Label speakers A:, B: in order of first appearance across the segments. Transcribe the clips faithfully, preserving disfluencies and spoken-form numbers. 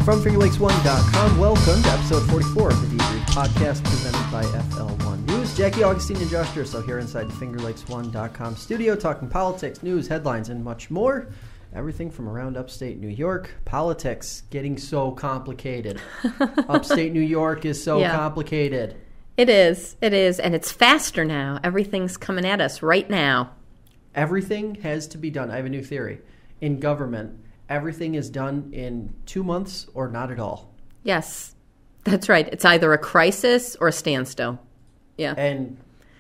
A: From Finger Lakes one dot com, welcome to episode forty-four of the Debrief Podcast presented by F L one News. Jackie Augustine and Josh Durso here inside the Finger Lakes one dot com studio talking politics, news, headlines, and much more. Everything from around upstate New York. Politics getting so complicated. Upstate New York is so yeah. complicated.
B: It is. It is. And it's faster now. Everything's coming at us right now.
A: Everything has to be done. I have a new theory. In government, everything is done in two months or not at all.
B: Yes, that's right. It's either a crisis or a standstill. Yeah.
A: And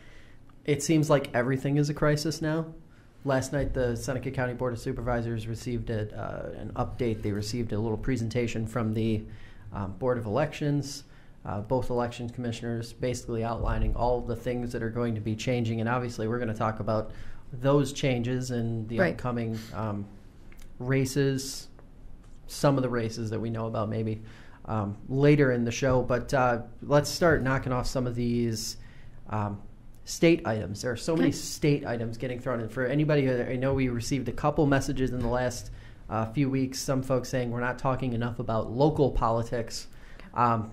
A: it seems like everything is a crisis now. Last night, the Seneca County Board of Supervisors received a, uh, an update. They received a little presentation from the um, Board of Elections, uh, both election commissioners, basically outlining all the things that are going to be changing. And obviously, we're going to talk about those changes and the
B: right.
A: upcoming um, races, some of the races that we know about maybe um, later in the show. But uh, let's start knocking off some of these um, state items. There are so many state items getting thrown in. For anybody, I know we received a couple messages in the last uh, few weeks, some folks saying we're not talking enough about local politics. Um,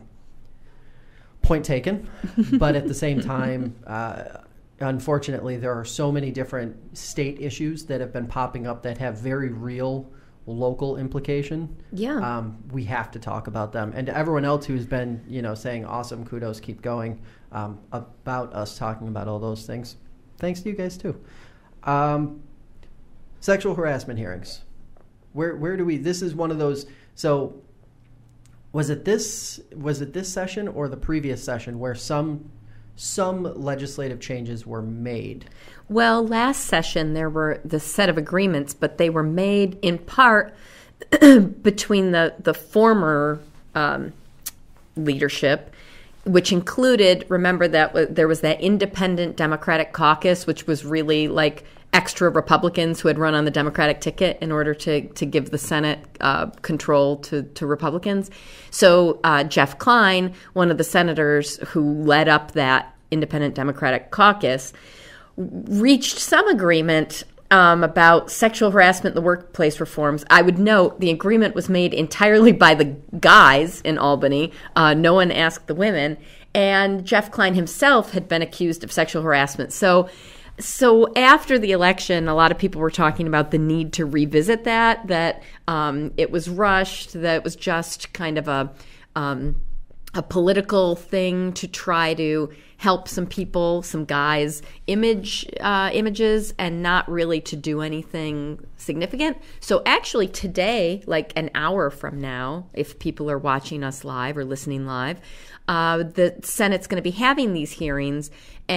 A: point taken. But at the same time, uh, unfortunately, there are so many different state issues that have been popping up that have very real local implication.
B: Yeah.
A: Um, we have to talk about them. And to everyone else who's been, you know, saying, awesome, kudos, keep going, um, about us talking about all those things. Thanks to you guys, too. Um, sexual harassment hearings. Where where do we, this is one of those, so was it this, was it this session or the previous session where some Some legislative changes were made?
B: Well, last session there were the set of agreements, but they were made in part between the, the former um, leadership, which included, remember that w- there was that independent Democratic caucus, which was really like extra Republicans who had run on the Democratic ticket in order to, to give the Senate uh, control to, to Republicans. So uh, Jeff Klein, one of the senators who led up that independent Democratic caucus, reached some agreement um, about sexual harassment in the workplace reforms. I would note the agreement was made entirely by the guys in Albany. Uh, no one asked the women. And Jeff Klein himself had been accused of sexual harassment. So So after the election, a lot of people were talking about the need to revisit that, that um, it was rushed, that it was just kind of a um, a political thing to try to help some people, some guys, image uh, images, and not really to do anything significant. So actually today, like an hour from now, if people are watching us live or listening live, uh, the Senate's going to be having these hearings,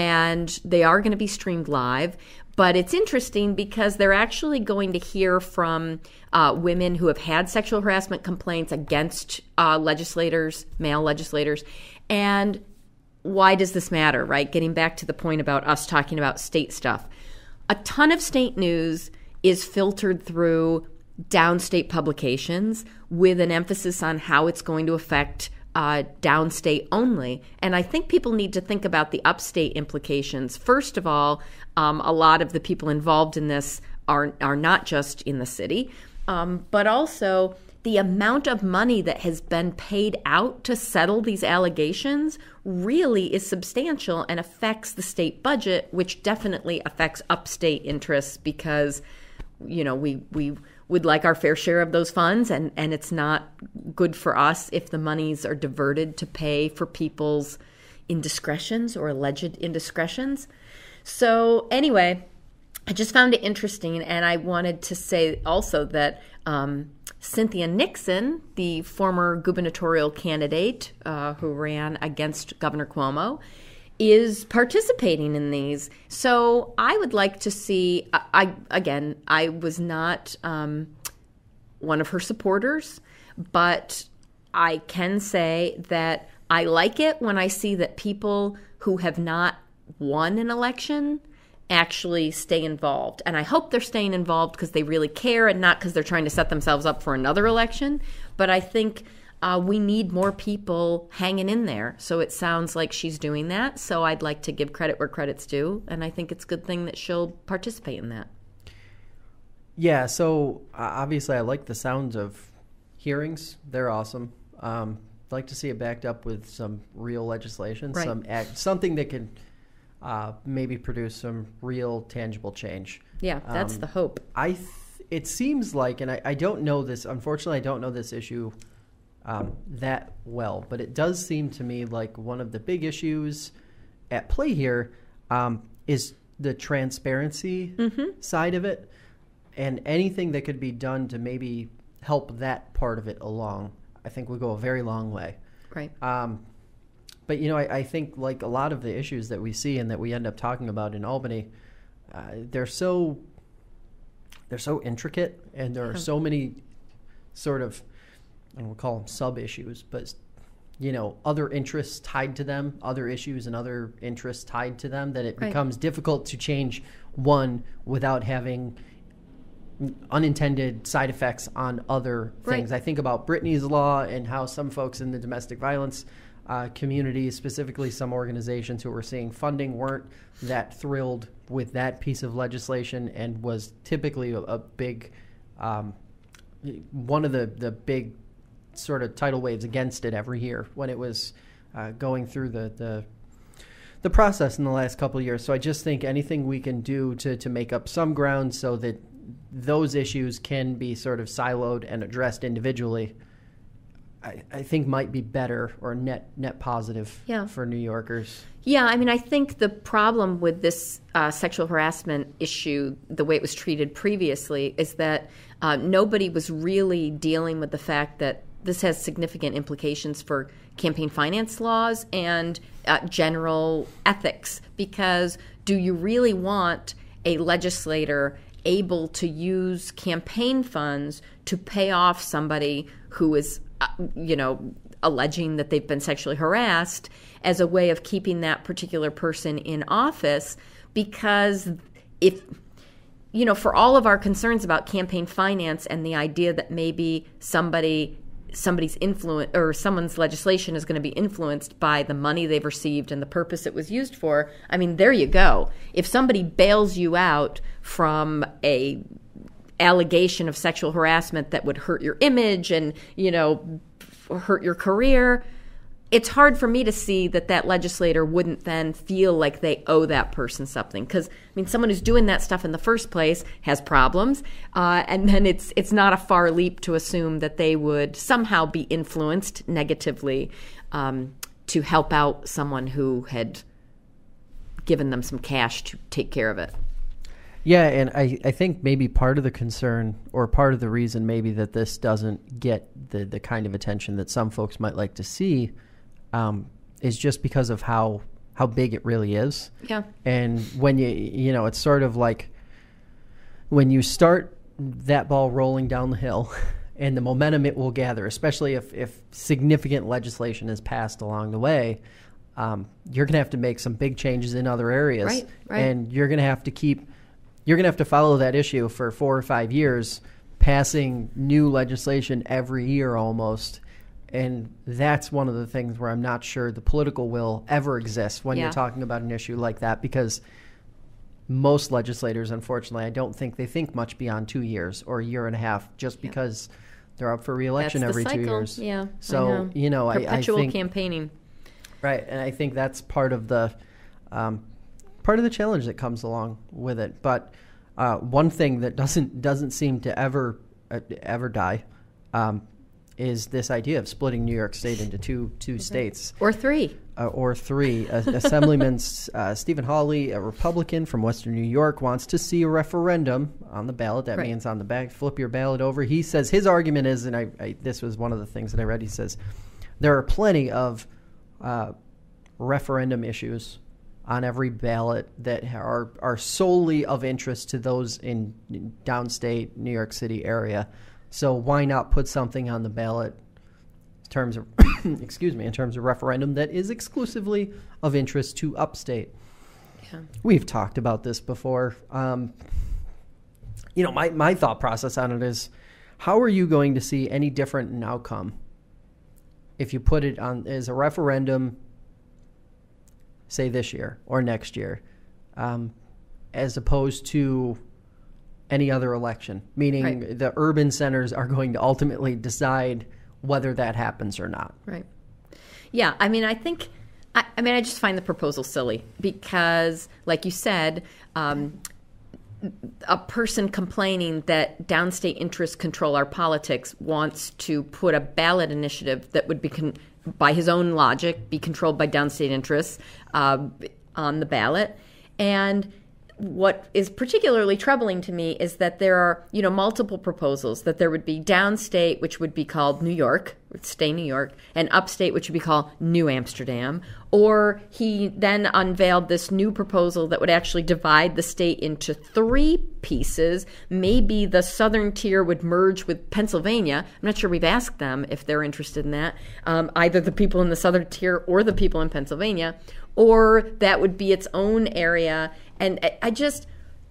B: and they are going to be streamed live. But it's interesting because they're actually going to hear from uh, women who have had sexual harassment complaints against uh, legislators, male legislators. And why does this matter, right? Getting back to the point about us talking about state stuff. A ton of state news is filtered through downstate publications with an emphasis on how it's going to affect Uh, downstate only. And I think people need to think about the upstate implications. First of all, um, a lot of the people involved in this are are not just in the city, um, but also the amount of money that has been paid out to settle these allegations really is substantial and affects the state budget, which definitely affects upstate interests because, you know, we we would like our fair share of those funds, and, and it's not good for us if the monies are diverted to pay for people's indiscretions or alleged indiscretions. So anyway, I just found it interesting, and I wanted to say also that um, Cynthia Nixon, the former gubernatorial candidate uh, who ran against Governor Cuomo, is participating in these. So I would like to see, I, I again, I was not um, one of her supporters, but I can say that I like it when I see that people who have not won an election actually stay involved. And I hope they're staying involved because they really care and not because they're trying to set themselves up for another election. But I think Uh, we need more people hanging in there. So it sounds like she's doing that. So I'd like to give credit where credit's due. And I think it's a good thing that she'll participate in that.
A: Yeah, so uh, obviously I like the sounds of hearings, they're awesome. Um, I'd like to see it backed up with some real legislation,
B: Right.
A: some act, something that can uh, maybe produce some real tangible change.
B: Yeah, that's
A: Um,
B: the hope.
A: I th- it seems like, and I, I don't know this, unfortunately, I don't know this issue um, that well, but it does seem to me like one of the big issues at play here um, is the transparency
B: Mm-hmm.
A: side of it, and anything that could be done to maybe help that part of it along, I think would go a very long way.
B: Right.
A: Um, but, you know, I, I think like a lot of the issues that we see and that we end up talking about in Albany, uh, they're so they're so intricate, and there are
B: Yeah.
A: so many sort of, I don't call them sub-issues, but, you know, other interests tied to them, other issues and other interests tied to them, that it
B: Right.
A: becomes difficult to change one without having unintended side effects on other things.
B: Right.
A: I think about Brittany's Law and how some folks in the domestic violence uh, community, specifically some organizations who were seeing funding, weren't that thrilled with that piece of legislation, and was typically a, a big, um, one of the, the big sort of tidal waves against it every year when it was uh, going through the, the the process in the last couple of years. So I just think anything we can do to, to make up some ground so that those issues can be sort of siloed and addressed individually, I, I think might be better or net net positive
B: Yeah.
A: for New Yorkers.
B: Yeah, I mean, I think the problem with this uh, sexual harassment issue, the way it was treated previously, is that uh, nobody was really dealing with the fact that this has significant implications for campaign finance laws and uh, general ethics. Because do you really want a legislator able to use campaign funds to pay off somebody who is, uh, you know, alleging that they've been sexually harassed as a way of keeping that particular person in office? Because if, you know, for all of our concerns about campaign finance and the idea that maybe somebody somebody's influence or someone's legislation is going to be influenced by the money they've received and the purpose it was used for, I mean, there you go. If somebody bails you out from a allegation of sexual harassment that would hurt your image and, you know, hurt your career, it's hard for me to see that that legislator wouldn't then feel like they owe that person something. Because, I mean, someone who's doing that stuff in the first place has problems. Uh, and then it's it's not a far leap to assume that they would somehow be influenced negatively um, to help out someone who had given them some cash to take care of it.
A: Yeah, and I, I think maybe part of the concern, or part of the reason maybe that this doesn't get the, the kind of attention that some folks might like to see, um, is just because of how how big it really is.
B: Yeah.
A: And when you, you know, it's sort of like when you start that ball rolling down the hill and the momentum it will gather, especially if, if significant legislation is passed along the way, um, you're going to have to make some big changes in other areas.
B: Right, right.
A: And you're going to have to keep, you're going to have to follow that issue for four or five years, passing new legislation every year almost. And that's one of the things where I'm not sure the political will ever exists when
B: Yeah.
A: you're talking about an issue like that, because most legislators, unfortunately, I don't think they think much beyond two years or a year and a half, just because they're up for reelection
B: That's the
A: every two
B: cycle.
A: years.
B: Yeah. I
A: So,
B: know.
A: you know, I, I
B: Perpetual
A: think,
B: campaigning.
A: right. And I think that's part of the, um, part of the challenge that comes along with it. But uh, one thing that doesn't, doesn't seem to ever, uh, ever die, um, is this idea of splitting New York State into two two states.
B: Or three.
A: Uh, or three. Uh, Assemblyman uh, Stephen Hawley, a Republican from Western New York, wants to see a referendum on the ballot. That
B: Right.
A: means on the back, flip your ballot over. He says his argument is, and I, I this was one of the things that I read, he says, there are plenty of uh, referendum issues on every ballot that are, are solely of interest to those in downstate New York City area. So why not put something on the ballot in terms of, excuse me, in terms of referendum that is exclusively of interest to upstate?
B: Yeah.
A: We've talked about this before. Um, you know, my, my thought process on it is, how are you going to see any different in outcome if you put it on as a referendum, say this year or next year, um, as opposed to any other election, meaning
B: Right.
A: the urban centers are going to ultimately decide whether that happens or not.
B: Right. Yeah, I mean, I think, I, I mean, I just find the proposal silly because, like you said, um, a person complaining that downstate interests control our politics wants to put a ballot initiative that would be, con- by his own logic, be controlled by downstate interests uh, on the ballot. And what is particularly troubling to me is that there are, you know, multiple proposals, that there would be downstate, which would be called New York, stay New York, and upstate, which would be called New Amsterdam. Or he then unveiled this new proposal that would actually divide the state into three pieces. Maybe the southern tier would merge with Pennsylvania. I'm not sure we've asked them if they're interested in that, um, either the people in the southern tier or the people in Pennsylvania. Or that would be its own area. And I just,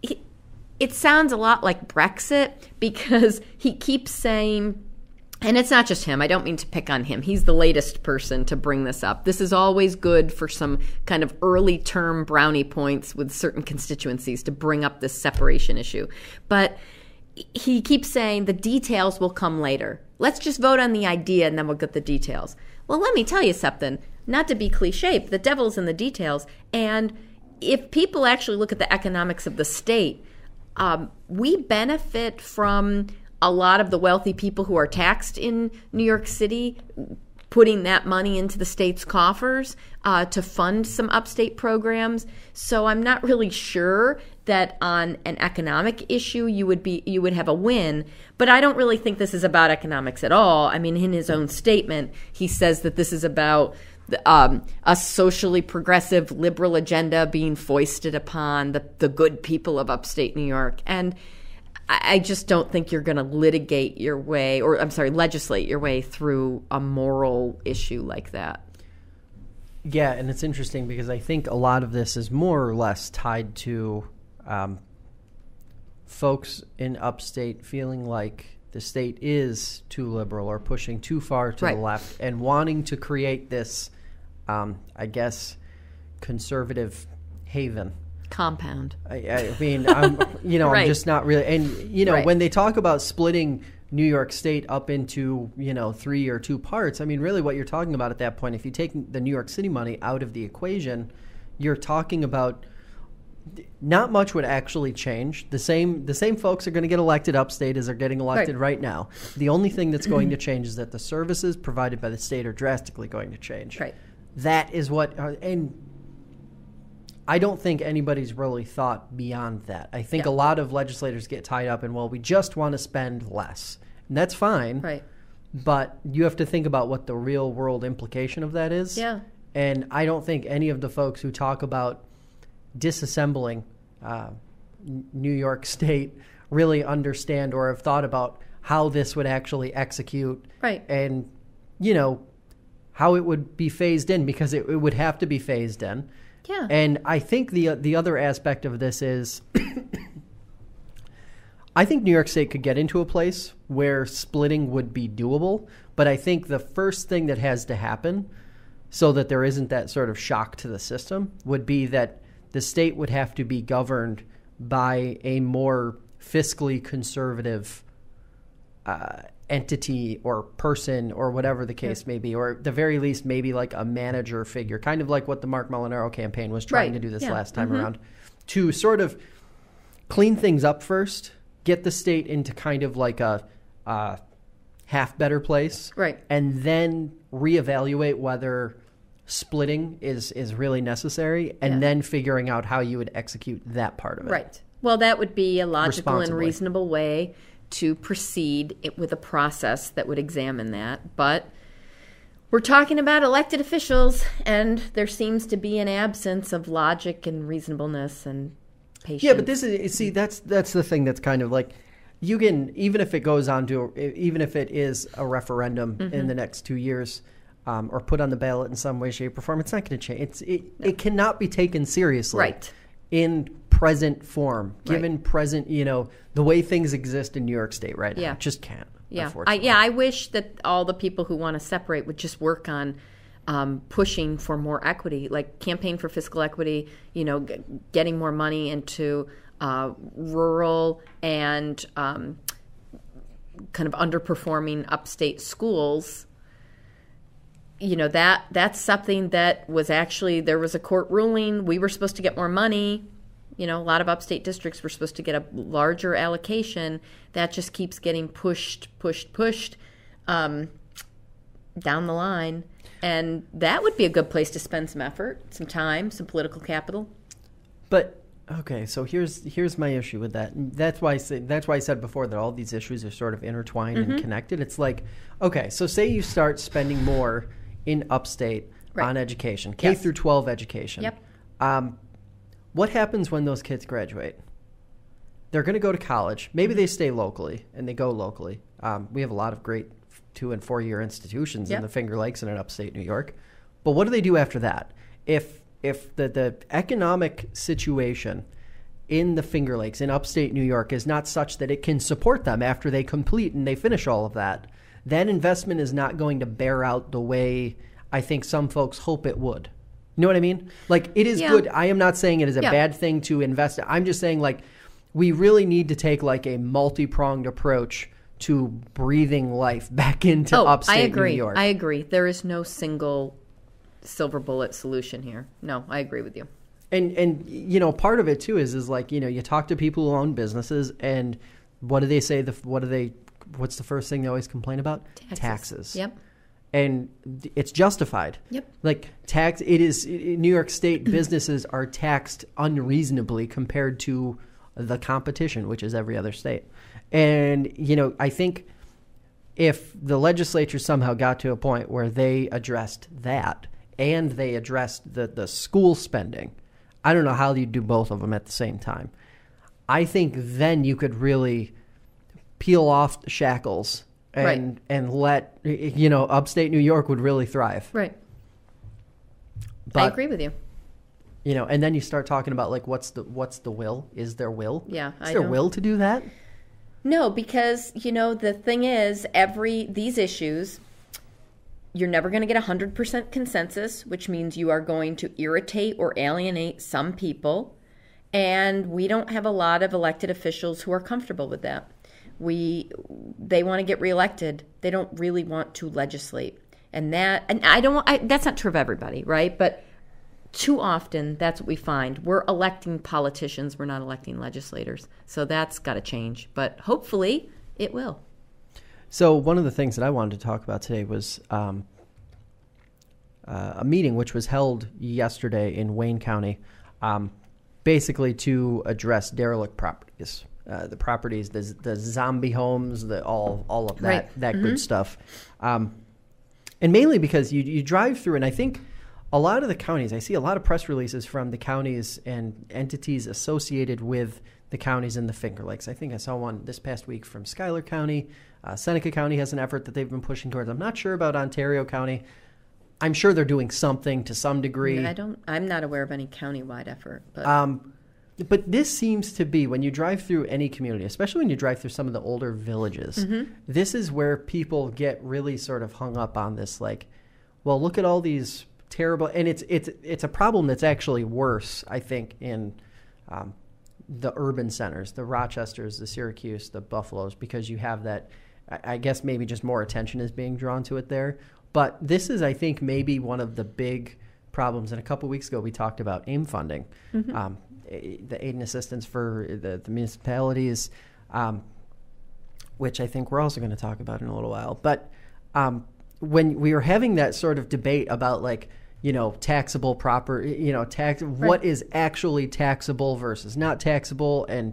B: it sounds a lot like Brexit because he keeps saying, and it's not just him, I don't mean to pick on him, he's the latest person to bring this up. This is always good for some kind of early term brownie points with certain constituencies to bring up this separation issue. But he keeps saying the details will come later. Let's just vote on the idea and then we'll get the details. Well, let me tell you something, not to be cliche, but the devil's in the details. And if people actually look at the economics of the state, um, we benefit from a lot of the wealthy people who are taxed in New York City putting that money into the state's coffers uh, to fund some upstate programs. So I'm not really sure that on an economic issue you would be you would have a win. But I don't really think this is about economics at all. I mean, in his own statement, he says that this is about Um, a socially progressive liberal agenda being foisted upon the, the good people of upstate New York. And I, I just don't think you're going to litigate your way, or I'm sorry, legislate your way through a moral issue like that.
A: Yeah, and it's interesting because I think a lot of this is more or less tied to um, folks in upstate feeling like the state is too liberal or pushing too far to
B: Right.
A: the left and wanting to create this Um, I guess, conservative haven.
B: Compound.
A: I, I mean, I'm, you know,
B: Right.
A: I'm just not really. And, you know,
B: Right.
A: when they talk about splitting New York State up into, you know, three or two parts, I mean, really what you're talking about at that point, if you take the New York City money out of the equation, you're talking about not much would actually change. The same the same folks are going to get elected upstate as are getting elected right. right now. The only thing that's going to change is that the services provided by the state are drastically going to change.
B: Right.
A: That is what, uh, and I don't think anybody's really thought beyond that. I think
B: Yeah.
A: a lot of legislators get tied up in, well, we just want to spend less. And that's fine.
B: Right.
A: But you have to think about what the real world implication of that is.
B: Yeah.
A: And I don't think any of the folks who talk about disassembling uh, New York State really understand or have thought about how this would actually execute.
B: Right.
A: And, you know, how it would be phased in, because it, it would have to be phased in.
B: Yeah.
A: And I think the the other aspect of this is I think New York State could get into a place where splitting would be doable, but I think the first thing that has to happen so that there isn't that sort of shock to the system would be that the state would have to be governed by a more fiscally conservative uh, entity or person or whatever the case yeah. may be, or at the very least maybe like a manager figure, kind of like what the Mark Molinaro campaign was trying
B: right.
A: to do this
B: yeah.
A: last time
B: mm-hmm.
A: around, to sort of clean things up first, get the state into kind of like a uh, half better place,
B: right,
A: and then reevaluate whether splitting is, is really necessary, and
B: yeah.
A: then figuring out how you would execute that part of it.
B: Right. Well, that would be a logical and reasonable way to proceed with a process that would examine that. But we're talking about elected officials, and there seems to be an absence of logic and reasonableness and patience.
A: Yeah, but this is, see, that's that's the thing that's kind of like, you can, even if it goes on to, even if it is a referendum mm-hmm. in the next two years, um, or put on the ballot in some way, shape, or form, it's not going to change. It's, it, no. it cannot be taken seriously.
B: Right.
A: In present form, given
B: right.
A: present, you know, the way things exist in New York State right now.
B: Yeah.
A: It just can't.
B: Yeah. I, yeah, I wish that all the people who want to separate would just work on um, pushing for more equity, like campaign for fiscal equity, you know, g- getting more money into uh, rural and um, kind of underperforming upstate schools, you know, that that's something that was actually, there was a court ruling. We were supposed to get more money. You know, a lot of upstate districts were supposed to get a larger allocation. That just keeps getting pushed, pushed, pushed um, down the line. And that would be a good place to spend some effort, some time, some political capital.
A: But okay, so here's here's my issue with that. That's why I say, that's why I said before that all these issues are sort of intertwined mm-hmm. and connected. It's like, okay, so say you start spending more in upstate right. on education, K yes. through twelve education.
B: Yep.
A: Um, what happens when those kids graduate? They're going to go to college. Maybe they stay locally and they go locally. Um, we have a lot of great two and four year institutions yep. in the Finger Lakes and in upstate New York. But what do they do after that? If if the, the economic situation in the Finger Lakes in upstate New York is not such that it can support them after they complete and they finish all of that, that investment is not going to bear out the way I think some folks hope it would. You know what I mean? Like, it is yeah. good. I am not saying it is a yeah. bad thing to invest. I'm just saying, like, we really need to take, like, a multi-pronged approach to breathing life back into
B: oh,
A: upstate
B: I agree.
A: New York.
B: I agree. There is no single silver bullet solution here. No, I agree with you.
A: And, and you know, part of it, too, is, is like, you know, you talk to people who own businesses, and what do they say? The What do they, what's the first thing they always complain about?
B: Taxes.
A: Taxes.
B: Yep.
A: And it's justified.
B: Yep. Like
A: tax, it is New York State businesses are taxed unreasonably compared to the competition, which is every other state. And you know, I think if the legislature somehow got to a point where they addressed that and they addressed the the school spending, I don't know how you do both of them at the same time. I think then you could really peel off the shackles. And
B: right.
A: and let, you know, upstate New York would really thrive.
B: Right.
A: But,
B: I agree with you.
A: You know, and then you start talking about, like, what's the what's the will? Is there will?
B: Yeah.
A: Is
B: I
A: there
B: don't...
A: will to do that?
B: No, because, you know, the thing is, every these issues, you're never going to get one hundred percent consensus, which means you are going to irritate or alienate some people. And we don't have a lot of elected officials who are comfortable with that. We, they want to get reelected. They don't really want to legislate, and that, and I don't want. I, that's not true of everybody, right? But too often, that's what we find. We're electing politicians. We're not electing legislators. So that's got to change. But hopefully, it will.
A: So one of the things that I wanted to talk about today was um, uh, a meeting which was held yesterday in Wayne County, um, basically to address derelict properties. Uh, the properties, the the zombie homes, the all all of that
B: right.
A: that
B: mm-hmm.
A: good stuff, um, and mainly because you you drive through, and I think a lot of the counties, I see a lot of press releases from the counties and entities associated with the counties in the Finger Lakes. I think I saw one this past week from Schuyler County. Uh, Seneca County has an effort that they've been pushing towards. I'm not sure about Ontario County. I'm sure they're doing something to some degree.
B: I don't. I'm not aware of any countywide effort, but.
A: Um, But this seems to be, when you drive through any community, especially when you drive through some of the older villages,
B: mm-hmm.
A: this is where people get really sort of hung up on this, like, well, look at all these terrible, and it's it's it's a problem that's actually worse, I think, in um, the urban centers, the Rochesters, the Syracuse, the Buffaloes, because you have that, I, I guess maybe just more attention is being drawn to it there. But this is, I think, maybe one of the big problems. And a couple of weeks ago, we talked about AIM funding.
B: Mm-hmm.
A: Um, the aid and assistance for the, the municipalities, um, which I think we're also going to talk about in a little while. But um, when we were having that sort of debate about, like, you know, taxable proper, you know, tax, right. what is actually taxable versus not taxable. And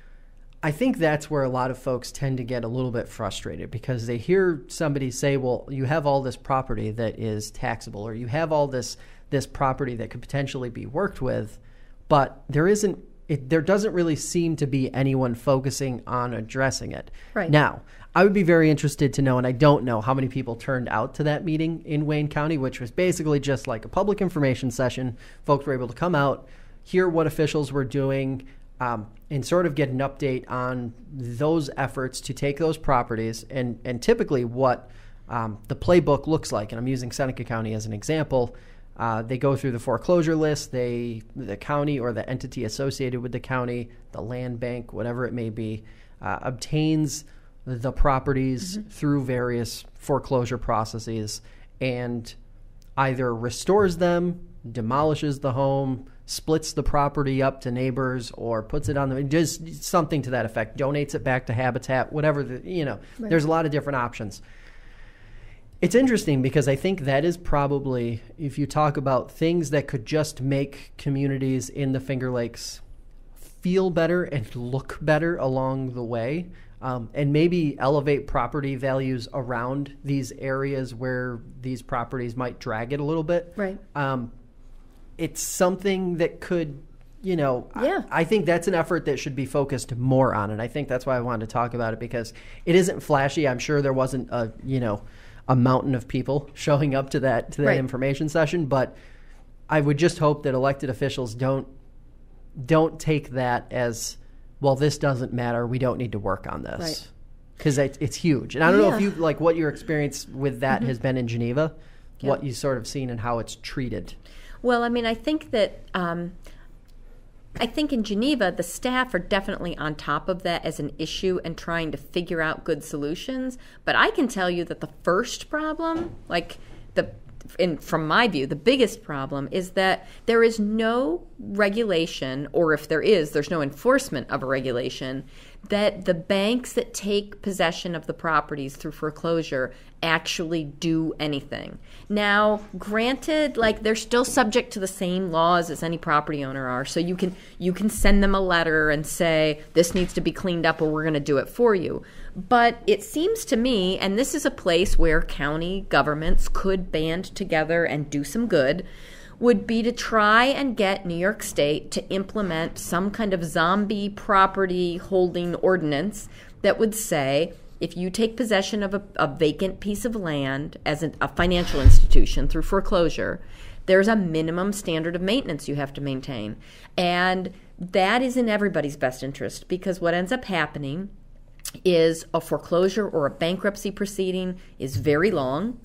A: I think that's where a lot of folks tend to get a little bit frustrated, because they hear somebody say, well, you have all this property that is taxable, or you have all this this property that could potentially be worked with. But there isn't, it, there doesn't really seem to be anyone focusing on addressing it.
B: Right.
A: Now, I would be very interested to know, and I don't know how many people turned out to that meeting in Wayne County, which was basically just like a public information session. Folks were able to come out, hear what officials were doing, um, and sort of get an update on those efforts to take those properties and, and typically what um, the playbook looks like. And I'm using Seneca County as an example. Uh, they go through the foreclosure list. They, the county or the entity associated with the county, the land bank, whatever it may be, uh, obtains the properties mm-hmm. through various foreclosure processes and either restores them, demolishes the home, splits the property up to neighbors, or puts it on the, just something to that effect, donates it back to Habitat, whatever, the, you know, right. There's a lot of different options. It's interesting because I think that is probably, if you talk about things that could just make communities in the Finger Lakes feel better and look better along the way, um, and maybe elevate property values around these areas where these properties might drag it a little bit.
B: Right.
A: Um, it's something that could, you know,
B: yeah.
A: I, I think that's an effort that should be focused more on. And I think that's why I wanted to talk about it, because it isn't flashy. I'm sure there wasn't a, you know, a mountain of people showing up to that, to that
B: right.
A: information session. But I would just hope that elected officials don't, don't take that as, well, this doesn't matter, we don't need to work on this. Because right. it, it's huge. And I don't
B: yeah.
A: know if you, like, what your experience with that
B: mm-hmm.
A: has been in Geneva,
B: yeah.
A: what you sort of seen and how it's treated.
B: Well, I mean, I think that, um, I think in Geneva, the staff are definitely on top of that as an issue and trying to figure out good solutions. But I can tell you that the first problem, like the in, from my view, the biggest problem is that there is no regulation, or if there is, there's no enforcement of a regulation, that the banks that take possession of the properties through foreclosure actually do anything. Now, granted, like, they're still subject to the same laws as any property owner are. So you can you can send them a letter and say, this needs to be cleaned up or we're going to do it for you. But it seems to me, and this is a place where county governments could band together and do some good, would be to try and get New York State to implement some kind of zombie property holding ordinance that would say, if you take possession of a, a vacant piece of land as an, a financial institution through foreclosure, there's a minimum standard of maintenance you have to maintain. And that is in everybody's best interest, because what ends up happening is a foreclosure or a bankruptcy proceeding is very long.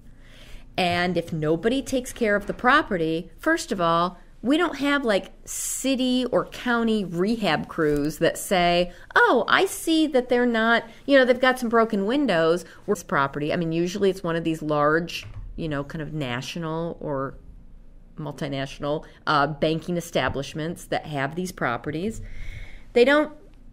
B: And if nobody takes care of the property, first of all, we don't have like city or county rehab crews that say, oh, I see that they're not, you know, they've got some broken windows. Where's property? I mean, usually it's one of these large, you know, kind of national or multinational uh, banking establishments that have these properties. They don't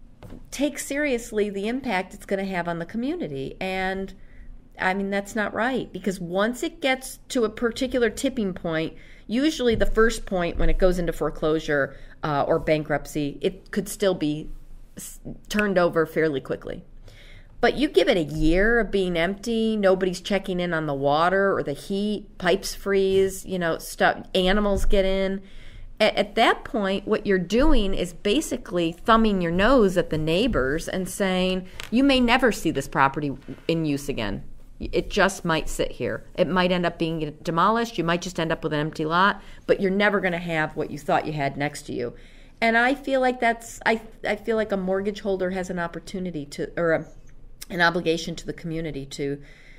B: take seriously the impact it's going to have on the community. And I mean, that's not right, because once it gets to a particular tipping point, usually the first point when it goes into foreclosure uh, or bankruptcy, it could still be s- turned over fairly quickly. But you give it a year of being empty, nobody's checking in on the water or the heat, pipes freeze, you know, stuff, animals get in. At, at that point, what you're doing is basically thumbing your nose at the neighbors and saying, you may never see this property in use again. It just might sit here. It might end up being demolished. You might just end up with an empty lot, but you're never going to have what you thought you had next to you. And I feel like that's, I, I feel like a mortgage holder has an opportunity to, or a, an obligation to the community to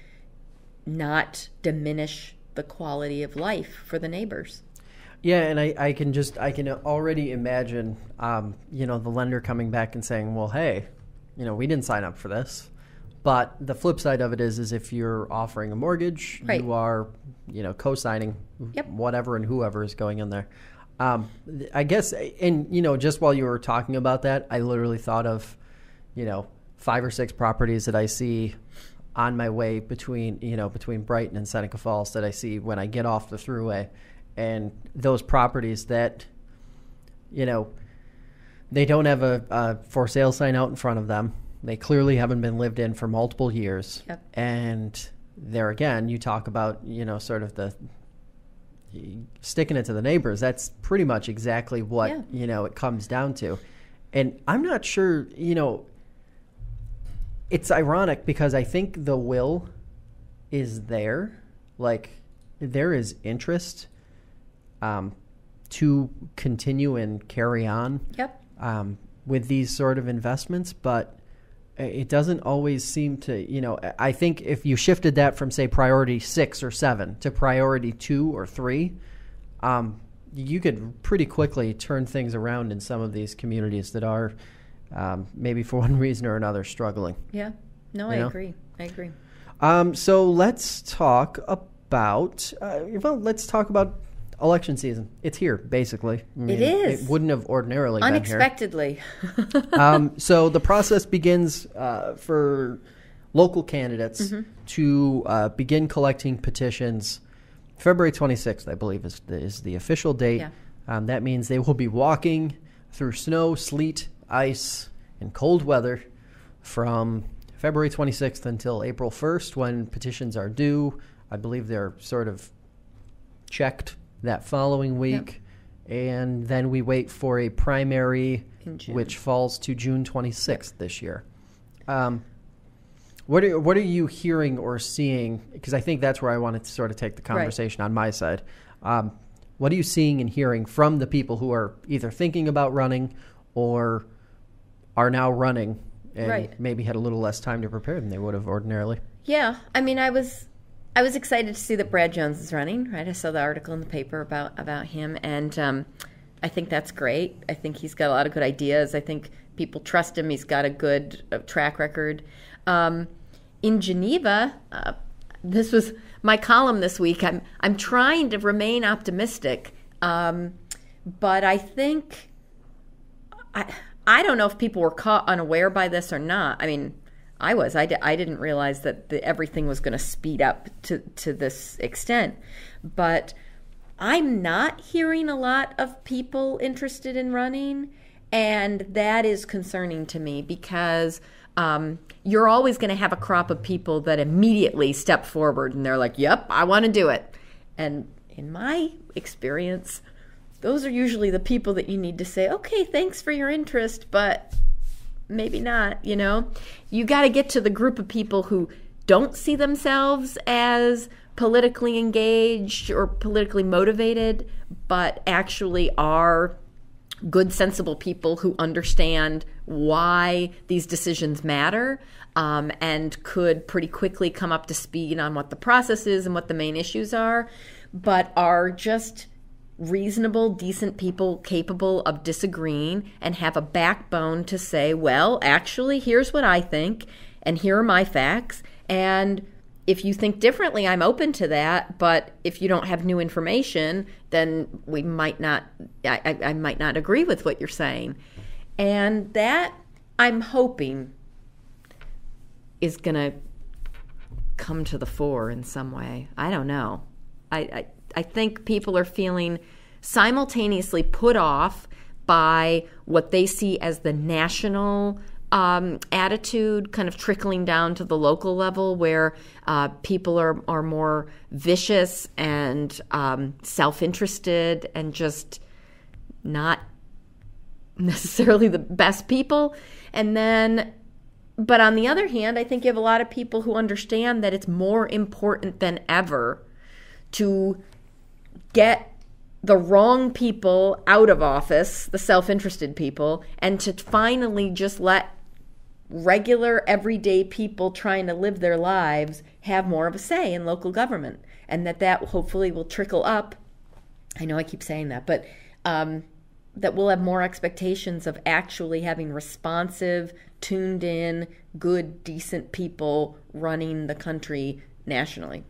B: not diminish the quality of life for the neighbors.
A: Yeah, and I, I can just, I can already imagine, um, you know, the lender coming back and saying, well, hey, you know, we didn't sign up for this. But the flip side of it is, is if you're offering a mortgage,
B: right.
A: you are, you know, co-signing
B: yep.
A: whatever and whoever is going in there. Um, I guess, and, you know, just while you were talking about that, I literally thought of, you know, five or six properties that I see on my way between, you know, between Brighton and Seneca Falls that I see when I get off the thruway. And those properties that, you know, they don't have a, a for sale sign out in front of them. They clearly haven't been lived in for multiple years.
B: Yep.
A: And there again, you talk about, you know, sort of the sticking it to the neighbors. That's pretty much exactly what, yeah. you know, it comes down to. And I'm not sure, you know, it's ironic because I think the will is there. Like, there is interest um, to continue and carry on
B: yep.
A: um, with these sort of investments, but it doesn't always seem to, you know, I think if you shifted that from, say, priority six or seven to priority two or three, um, you could pretty quickly turn things around in some of these communities that are um, maybe for one reason or another struggling.
B: Yeah. No,
A: You
B: I
A: know?
B: agree. I agree.
A: Um, so let's talk about, uh, well, let's talk about election season. It's here, basically. I mean,
B: is.
A: It wouldn't have ordinarily been here.
B: Unexpectedly.
A: Um, so the process begins uh, for local candidates
B: Mm-hmm.
A: to uh, begin collecting petitions. February twenty-sixth, I believe, is the, is the official date.
B: Yeah.
A: Um, that means they will be walking through snow, sleet, ice, and cold weather from February twenty-sixth until April first, when petitions are due. I believe they're sort of checked that following week. And then we wait for a primary,
B: In June.
A: which falls to June twenty-sixth this year. Um, what are what are you hearing or seeing? Because I think that's where I wanted to sort of take the conversation on my side. Um, what are you seeing and hearing from the people who are either thinking about running or are now running and
B: Right.
A: maybe had a little less time to prepare than they would have ordinarily?
B: Yeah, I mean, I was, I was excited to see that Brad Jones is running. Right, I saw the article in the paper about about him, and um, I think that's great. I think he's got a lot of good ideas. I think people trust him. He's got a good uh, track record. Um, in Geneva, uh, this was my column this week. I'm I'm trying to remain optimistic, um, but I think I I don't know if people were caught unaware by this or not. I mean, I was. I, di- I didn't realize that the, everything was going to speed up to, to this extent. But I'm not hearing a lot of people interested in running, and that is concerning to me because um, you're always going to have a crop of people that immediately step forward and they're like, yep, I want to do it. And in my experience, those are usually the people that you need to say, okay, thanks for your interest, but maybe not, you know? You got to get to the group of people who don't see themselves as politically engaged or politically motivated, but actually are good, sensible people who understand why these decisions matter um, and could pretty quickly come up to speed on what the process is and what the main issues are, but are just reasonable, decent people capable of disagreeing and have a backbone to say, well, actually, here's what I think, and here are my facts, and if you think differently, I'm open to that, but if you don't have new information, then we might not, I, I, I might not agree with what you're saying. And that, I'm hoping, is going to come to the fore in some way. I don't know. I, I I think people are feeling simultaneously put off by what they see as the national um, attitude kind of trickling down to the local level where uh, people are, are more vicious and um, self-interested and just not necessarily the best people. And then, but on the other hand, I think you have a lot of people who understand that it's more important than ever to get the wrong people out of office, the self-interested people, and to finally just let regular, everyday people trying to live their lives have more of a say in local government. And that that hopefully will trickle up. I know I keep saying that, but um, that we'll have more expectations of actually having responsive, tuned in, good, decent people running the country nationally.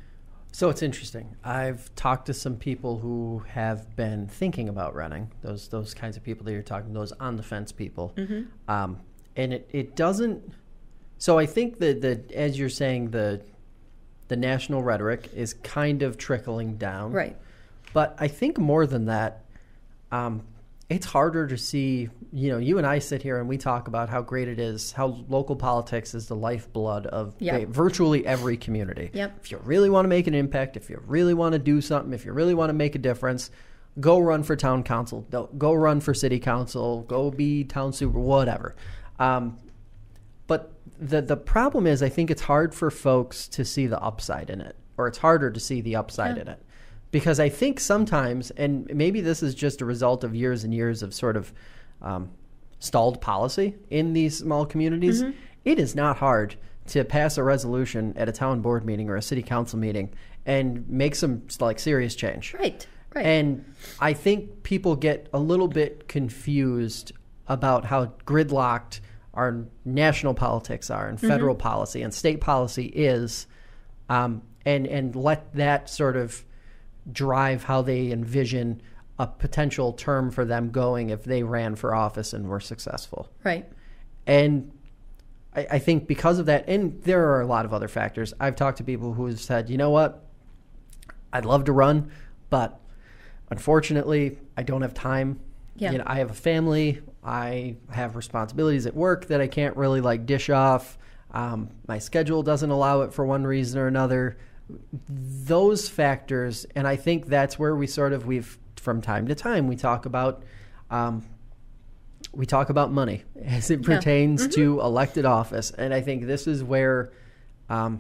A: So it's interesting. I've talked to some people who have been thinking about running, those those kinds of people that you're talking, those on the fence people.
B: Mm-hmm.
A: Um, and it, it doesn't, so I think that, that as you're saying, the the national rhetoric is kind of trickling down.
B: Right.
A: But I think more than that, um, it's harder to see, you know, you and I sit here and we talk about how great it is, how local politics is the lifeblood of
B: Yep.
A: ba- virtually every community.
B: Yep.
A: If you really want to make an impact, if you really want to do something, if you really want to make a difference, go run for town council, go- go run for city council, go be town super, whatever. Um, but the the problem is, I think it's hard for folks to see the upside in it, or it's harder to see the upside
B: Yeah.
A: in it. Because I think sometimes, and maybe this is just a result of years and years of sort of um, stalled policy in these small communities,
B: Mm-hmm.
A: it is not hard to pass a resolution at a town board meeting or a city council meeting and make some like serious change.
B: Right. Right.
A: And I think people get a little bit confused about how gridlocked our national politics are and federal mm-hmm. policy and state policy is, um, and and let that sort of drive how they envision a potential term for them going if they ran for office and were successful.
B: Right.
A: And I, I think because of that, and there are a lot of other factors, I've talked to people who have said, you know what, I'd love to run, but unfortunately, I don't have time.
B: Yeah.
A: You know, I have a family. I have responsibilities at work that I can't really like dish off. Um, my schedule doesn't allow it for one reason or another. Those factors, and I think that's where we sort of we've from time to time we talk about um, we talk about money as it pertains yeah. mm-hmm. to elected office, and I think this is where. Um,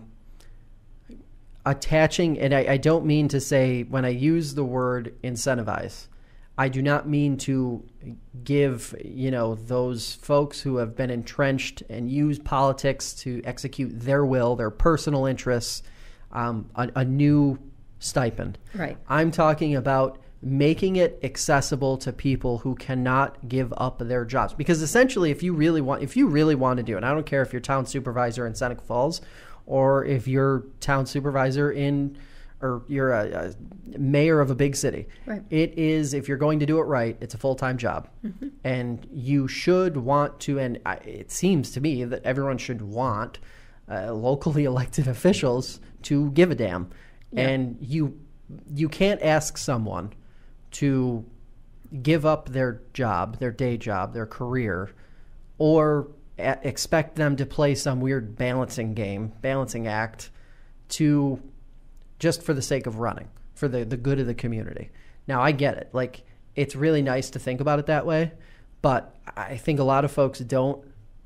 A: Attaching, and I, I don't mean to say when I use the word incentivize, I do not mean to give, you know, those folks who have been entrenched and use politics to execute their will, their personal interests, um, a, a new stipend.
B: Right.
A: I'm talking about making it accessible to people who cannot give up their jobs. Because essentially, if you really want, if you really want to do it, and I don't care if you're town supervisor in Seneca Falls or if you're town supervisor in, or you're a, a mayor of a big city.
B: Right.
A: It is, if you're going to do it right, it's a full-time job. Mm-hmm. And you should want to, and I, it seems to me that everyone should want uh, locally elected officials to give a damn. Yeah. And you you can't ask someone to give up their job, their day job, their career, or expect them to play some weird balancing game, balancing act to just for the sake of running, for the, the good of the community. Now, I get it. Like, it's really nice to think about it that way, but I think a lot of folks don't.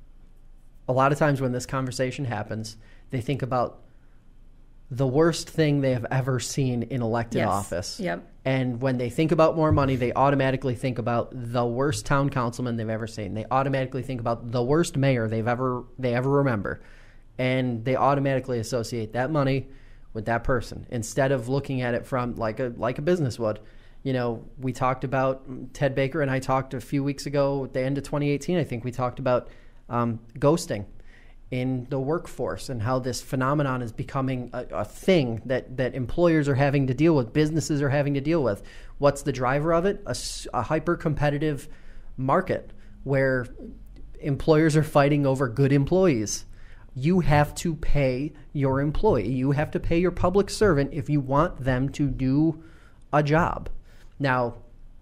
A: A lot of times when this conversation happens, they think about the worst thing they have ever seen in elected
B: yes.
A: office.
B: Yep.
A: And when they think about more money, they automatically think about the worst town councilman they've ever seen. They automatically think about the worst mayor they've ever they ever remember. And they automatically associate that money with that person instead of looking at it from like a like a business would. You know, we talked about Ted Baker and I talked a few weeks ago at the end of twenty eighteen, I think we talked about um, ghosting in the workforce and how this phenomenon is becoming a, a thing that, that employers are having to deal with, businesses are having to deal with. What's the driver of it? A, a hyper-competitive market where employers are fighting over good employees. You have to pay your employee. You have to pay your public servant if you want them to do a job. Now,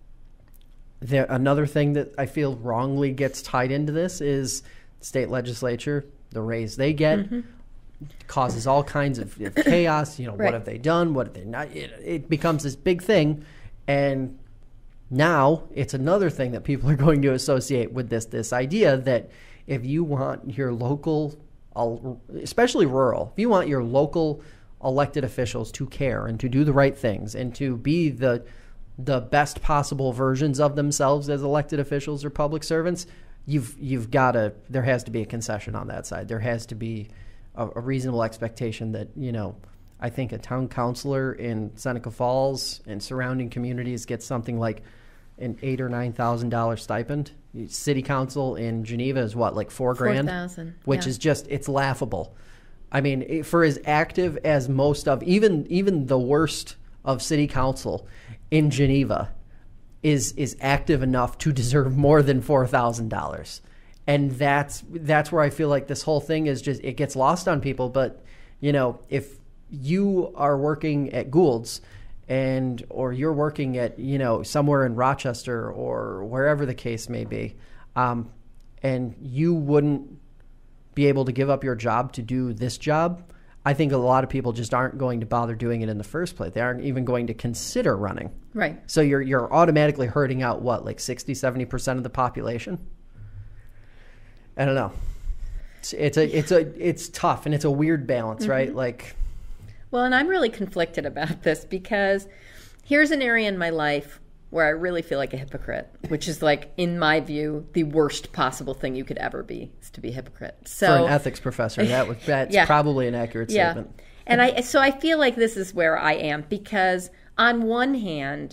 A: there, another thing that I feel wrongly gets tied into this is state legislature. The raise they get mm-hmm. causes all kinds of, of chaos. You know, right. What have they done? What have they not? It, it becomes this big thing. And now it's another thing that people are going to associate with this, this idea that if you want your local, especially rural, if you want your local elected officials to care and to do the right things and to be the the best possible versions of themselves as elected officials or public servants, You've you've got to. There has to be a concession on that side. There has to be a, a reasonable expectation that, you know, I think a town councilor in Seneca Falls and surrounding communities gets something like an eight or nine thousand dollar stipend. City council in Geneva is what, like four grand,
B: four thousand,
A: which
B: yeah.
A: is just it's laughable. I mean, it, for as active as most of even even the worst of city council in Geneva is is active enough to deserve more than four thousand dollars. And that's that's where I feel like this whole thing is just, it gets lost on people. But, you know, if you are working at Gould's and or you're working at, you know, somewhere in Rochester or wherever the case may be, um, and you wouldn't be able to give up your job to do this job, I think a lot of people just aren't going to bother doing it in the first place. They aren't even going to consider running.
B: Right.
A: So you're you're automatically hurting out, what, like sixty, seventy percent of the population? I don't know. It's, it's a it's a it's tough, and it's a weird balance, mm-hmm. right? Like,
B: well, and I'm really conflicted about this because here's an area in my life where I really feel like a hypocrite, which is, like, in my view, the worst possible thing you could ever be, is to be a hypocrite. So,
A: for an ethics professor, that was that's yeah. probably an accurate statement.
B: Yeah. And I so I feel like this is where I am, because on one hand,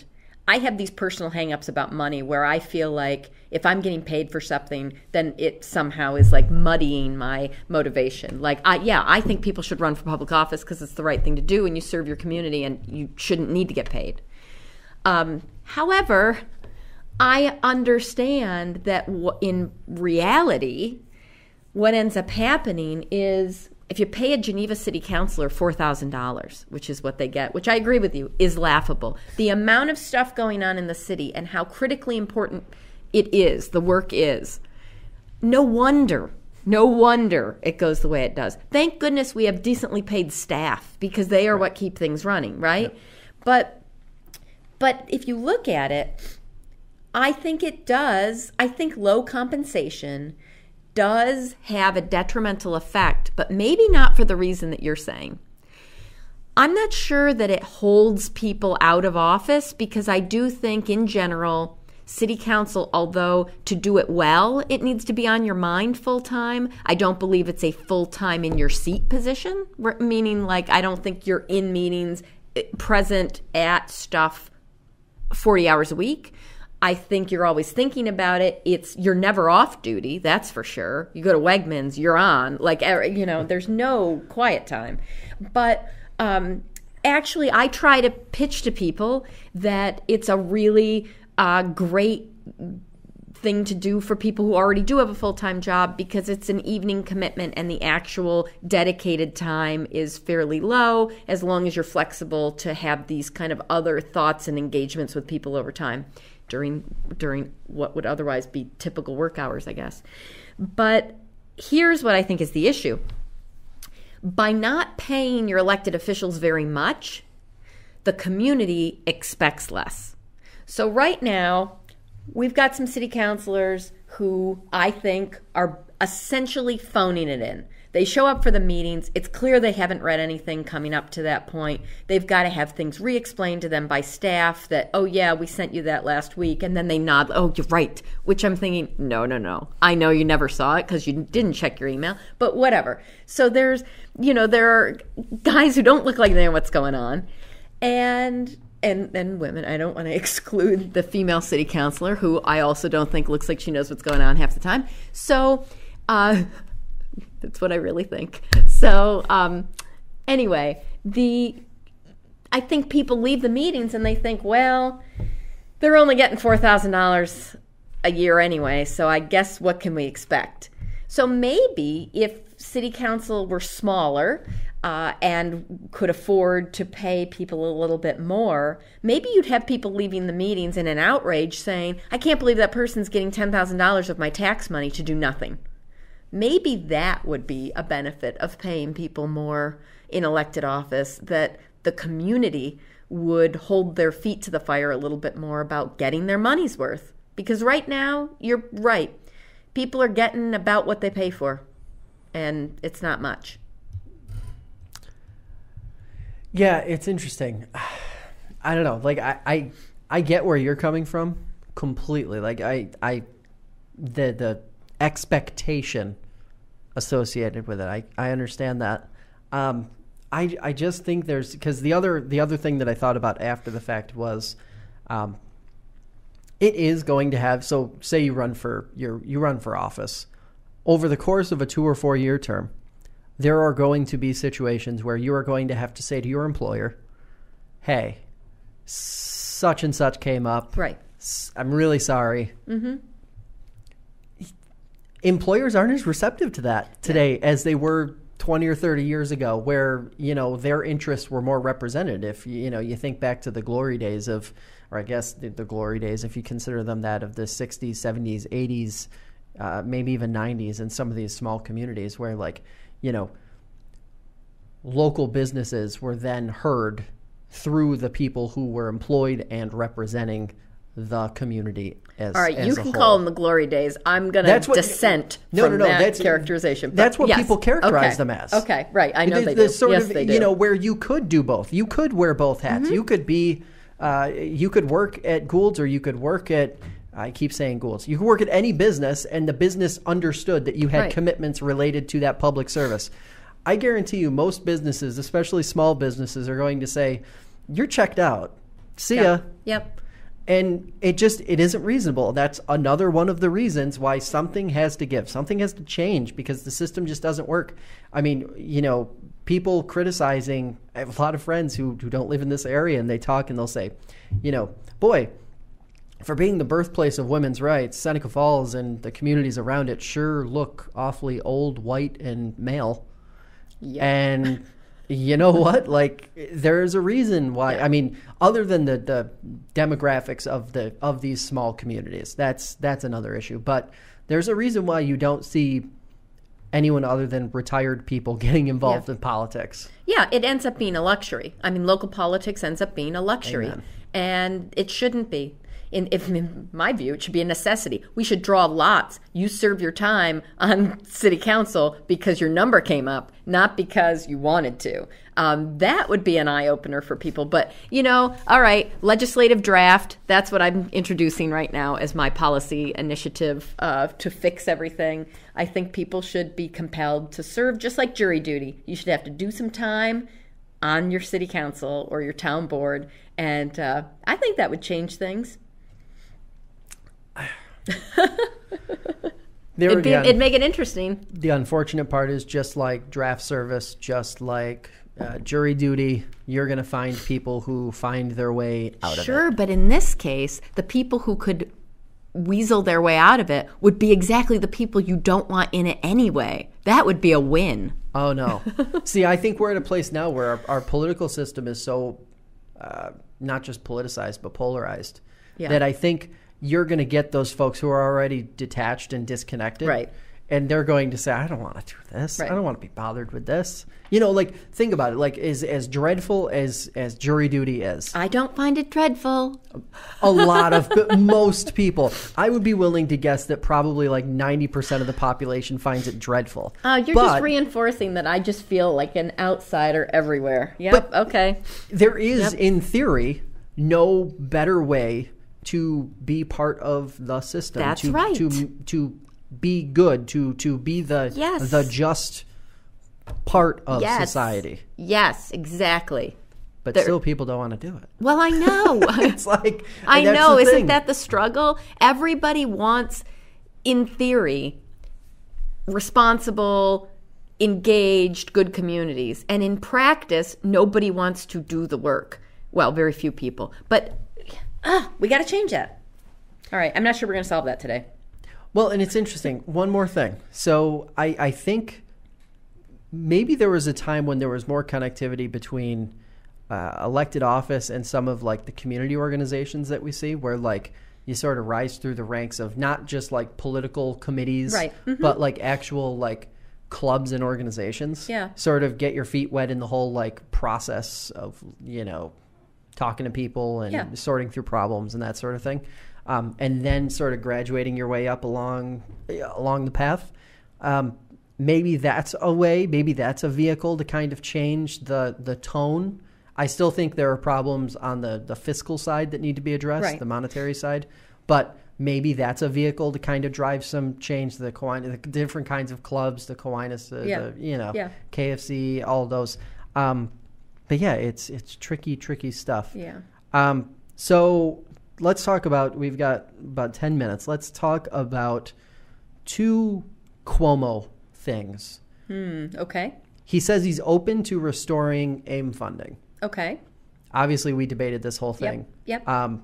B: I have these personal hangups about money where I feel like if I'm getting paid for something, then it somehow is like muddying my motivation. Like, I, yeah, I think people should run for public office because it's the right thing to do and you serve your community and you shouldn't need to get paid. Um, however, I understand that w- in reality, what ends up happening is if you pay a Geneva City Councilor four thousand dollars, which is what they get, which I agree with you, is laughable. The amount of stuff going on in the city and how critically important it is, the work is, no wonder, no wonder it goes the way it does. Thank goodness we have decently paid staff because they are what keep things running, right? Yep. But, but if you look at it, I think it does, I think low compensation does have a detrimental effect, but maybe not for the reason that you're saying. I'm not sure that it holds people out of office because I do think in general, city council, although to do it well, it needs to be on your mind full time. I don't believe it's a full time in your seat position, meaning like I don't think you're in meetings, present at stuff forty hours a week. I think you're always thinking about it. It's you're never off duty, that's for sure. You go to Wegmans, you're on. Like, you know, there's no quiet time. But um, actually, I try to pitch to people that it's a really uh, great thing to do for people who already do have a full-time job because it's an evening commitment and the actual dedicated time is fairly low as long as you're flexible to have these kind of other thoughts and engagements with people over time. during during what would otherwise be typical work hours, I guess. But here's what I think is the issue. By not paying your elected officials very much, the community expects less. So right now, we've got some city councilors who I think are essentially phoning it in. They show up for the meetings. It's clear they haven't read anything coming up to that point. They've got to have things re-explained to them by staff that, oh, yeah, we sent you that last week. And then they nod, oh, you're right. Which I'm thinking, no, no, no. I know you never saw it because you didn't check your email. But whatever. So there's, you know, there are guys who don't look like they know what's going on. And and and women. I don't want to exclude the female city councilor, who I also don't think looks like she knows what's going on half the time. So uh that's what I really think. So um, anyway, the I think people leave the meetings and they think, well, they're only getting four thousand dollars a year anyway, so I guess what can we expect? So maybe if city council were smaller uh, and could afford to pay people a little bit more, maybe you'd have people leaving the meetings in an outrage saying, I can't believe that person's getting ten thousand dollars of my tax money to do nothing. Maybe that would be a benefit of paying people more in elected office, that the community would hold their feet to the fire a little bit more about getting their money's worth. Because right now, you're right. People are getting about what they pay for, and it's not much.
A: Yeah, it's interesting. I don't know. Like, I, I, I get where you're coming from completely. Like, I, I, the, the, expectation associated with it. I, I understand that. Um, I I just think there's because the other the other thing that I thought about after the fact was, um, it is going to have. So say you run for your you run for office over the course of a two or four year term, there are going to be situations where you are going to have to say to your employer, "Hey, such and such came up.
B: Right.
A: I'm really sorry."
B: Mm-hmm.
A: Employers aren't as receptive to that today as they were twenty or thirty years ago, where, you know, their interests were more represented. If, you know, you think back to the glory days of, or I guess the, the glory days, if you consider them that, of the sixties, seventies, eighties, uh, maybe even nineties in some of these small communities where, like, you know, local businesses were then heard through the people who were employed and representing the community as
B: all right,
A: as
B: you
A: a
B: can
A: whole.
B: Call them the glory days. I'm going to dissent
A: no,
B: from
A: no, no,
B: that
A: that's,
B: characterization.
A: That's what
B: yes.
A: people characterize
B: okay.
A: them as.
B: Okay, right. I know
A: the,
B: they
A: the
B: do.
A: Sort
B: yes,
A: of,
B: they do.
A: You know, where you could do both. You could wear both hats.
B: Mm-hmm.
A: You could be, uh, you could work at Gould's, or you could work at, I keep saying Gould's. You could work at any business, and the business understood that you had
B: right.
A: commitments related to that public service. I guarantee you most businesses, especially small businesses, are going to say, you're checked out. See ya.
B: Yep.
A: And it just, it isn't reasonable. That's another one of the reasons why something has to give. Something has to change because the system just doesn't work. I mean, you know, people criticizing, I have a lot of friends who, who don't live in this area, and they talk and they'll say, you know, boy, for being the birthplace of women's rights, Seneca Falls and the communities around it sure look awfully old, white, and male. Yeah. And you know what? Like, there's a reason why. Yeah. I mean, other than the, the demographics of the of these small communities, that's that's another issue. But there's a reason why you don't see anyone other than retired people getting involved yeah. in politics.
B: Yeah, it ends up being a luxury. I mean, local politics ends up being a luxury.
A: Amen.
B: And it shouldn't be. In, if, in my view, it should be a necessity. We should draw lots. You serve your time on city council because your number came up, not because you wanted to. Um, that would be an eye-opener for people. But, you know, all right, legislative draft, that's what I'm introducing right now as my policy initiative uh, to fix everything. I think people should be compelled to serve just like jury duty. You should have to do some time on your city council or your town board, and uh, I think that would change things. it'd, be, it'd make it interesting.
A: The unfortunate part is, just like draft service, just like uh, jury duty, you're going to find people who find their way out
B: sure,
A: of it.
B: Sure, but in this case, the people who could weasel their way out of it would be exactly the people you don't want in it anyway. That would be a win.
A: Oh, no. See, I think we're at a place now where our, our political system is so uh, not just politicized, but polarized, yeah. that I think you're going to get those folks who are already detached and disconnected.
B: Right.
A: And they're going to say, I don't want to do this.
B: Right.
A: I don't want to be bothered with this. You know, like, think about it. Like, as, as dreadful as, as jury duty is.
B: I don't find it dreadful.
A: A lot of, most people. I would be willing to guess that probably like ninety percent of the population finds it dreadful.
B: Oh, uh, you're but, just reinforcing that I just feel like an outsider everywhere. Yep, okay.
A: There is,
B: yep.
A: in theory, no better way to be part of the system.
B: That's
A: to,
B: right.
A: To, to be good, to, to be the
B: yes.
A: the just part of
B: yes.
A: society.
B: Yes, exactly.
A: But
B: there,
A: still people don't want to do it.
B: Well, I know.
A: It's like,
B: I know. Isn't that the struggle? Everybody wants, in theory, responsible, engaged, good communities. And in practice, nobody wants to do the work. Well, very few people. But uh, we got to change that. All right. I'm not sure we're going to solve that today.
A: Well, and it's interesting. One more thing. So I, I think maybe there was a time when there was more connectivity between uh, elected office and some of like the community organizations that we see, where like you sort of rise through the ranks of not just like political committees,
B: right. mm-hmm.
A: but like actual like clubs and organizations.
B: Yeah.
A: Sort of get your feet wet in the whole like process of, you know, talking to people and
B: yeah.
A: sorting through problems and that sort of thing. Um, and then sort of graduating your way up along along the path. Um, maybe that's a way, maybe that's a vehicle to kind of change the, the tone. I still think there are problems on the, the fiscal side that need to be addressed,
B: right.
A: the monetary side. But maybe that's a vehicle to kind of drive some change. The, Kiwanis, the different kinds of clubs, the Kiwanis, the,
B: yeah.
A: the you know,
B: yeah.
A: K F C, all of those. Um, but yeah, it's it's tricky, tricky stuff.
B: Yeah.
A: Um, so... Let's talk about, we've got about ten minutes. Let's talk about two Cuomo things.
B: Hmm, okay.
A: He says he's open to restoring AIM funding.
B: Okay.
A: Obviously, we debated this whole thing.
B: Yep. yep.
A: Um,